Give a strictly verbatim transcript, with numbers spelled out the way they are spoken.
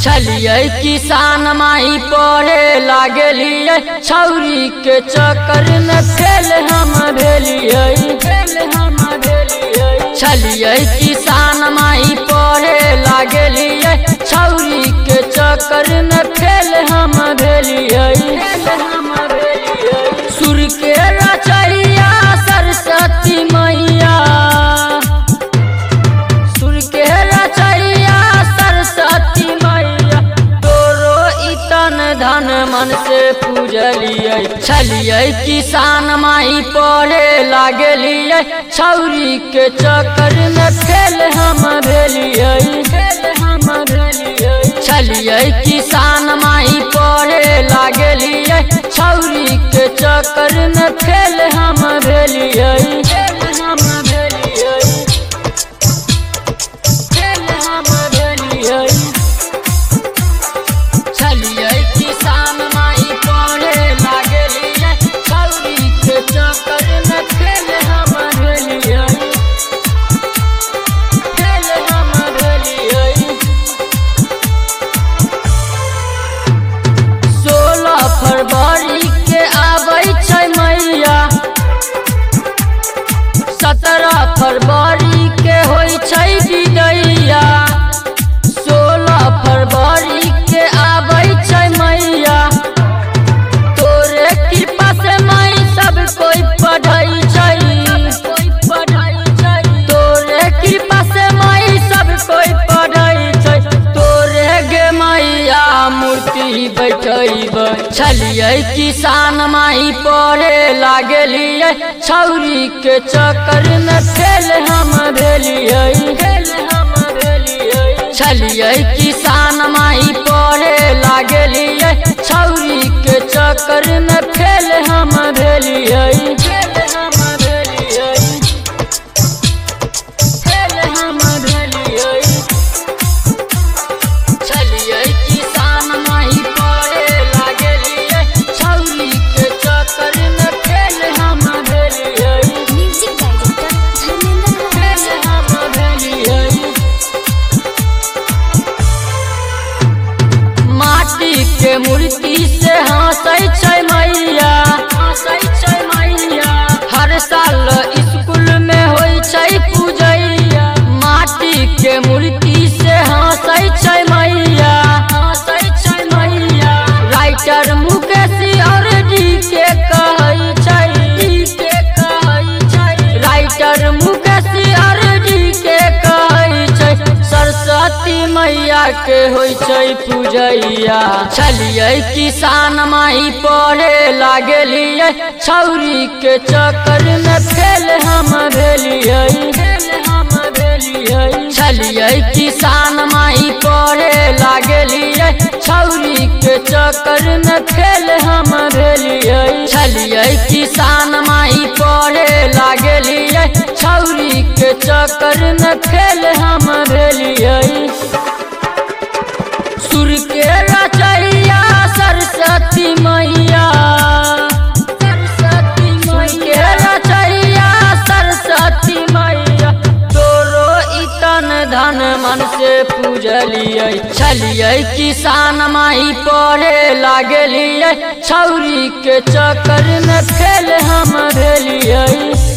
चलिए किसान माई पढ़े लागलिए छौरी के चक्कर में फेल हम भेलिए फेल हम भेलिए। चलिए किसान माई पढ़े लागलिए छौरी के चक्कर में फेल हम भेलिए फेल हम भेलिए। सुर के रचैया सरस्वती मैया सुर के रचैया सरस्वती मैया तोरो इतन धन मन से पूजलिए। चलिए किसान माई पढ़े लागलिए छौरी के चक्कर में फेल हम भेलिए फेल हम भेलिए। चलिए किसान माई पढ़े लागलिए छौरी के चक्कर में फेल हम भेलिए फेल हम भेलिए फेल हम भेलिए। चलिए किसान माई पढ़े लागलिए छौरी के चक्कर में फेल हम भेलिए फेल हम भेलिए। सोलह फरवरी के आबै छै मैया सत्रह फरवरी के होइ छै विदैया। सोलह फरवरी के आबै छै मैया तोरे कृपा से माई सब कोई पढ़ै छै तोरे कृपा से माई सब कोई पढ़ै छै तोरे गे मैया मूर्ति बैठैबै। चलिए किसान माई पढ़े लागलिए छौरी के चक्कर में फेल हम भेलिए फेल हम भेलिए। चलिए किसान माई पढ़े लागलिए छौरी के चक्कर में फेल हम भेलिए फेल हम भेलिए फेल हम भेलिए। चलिए किसान माई पढ़े लागलिए छौरी के चक्कर में फेल हम भेलिए म्यूजिक डायरेक्टर धर्मेंद्र फेल हम भेलिए। माटी के मूर्ति से हंसै छै मैया हंसै छै मैया हर साल स्कूल में होइ छै पूजैया। माटी के मूर्ति से हंसै छै मैया हंसै छै मैया। राइटर मुकेश और डी के कहै छै डी के कहै छै राइटर मुकेश और डी के कहै छै सरस्वती मैया के होइ छै पूजैया। चलिए किसान माई पढ़े लागलिए छौरी के चक्कर में फेल हम भेलिए फेल हम भेलिए। चलिए किसान माई पढ़े लागलिए छौरी के चक्कर में फेल हम भेलिए। चलिए किसान माई पढ़े लागलिए छौरी के चक्कर में फेल हम भेलिए। सुर के रचैया सरस्वती मैया सरस्वती मैया रचैया सरस्वती मैया तोरो इतन धन मन से पूजलिए। चलिए किसान माई पढ़े लागलिए छौरी के चक्कर में फेल हम भेलिए।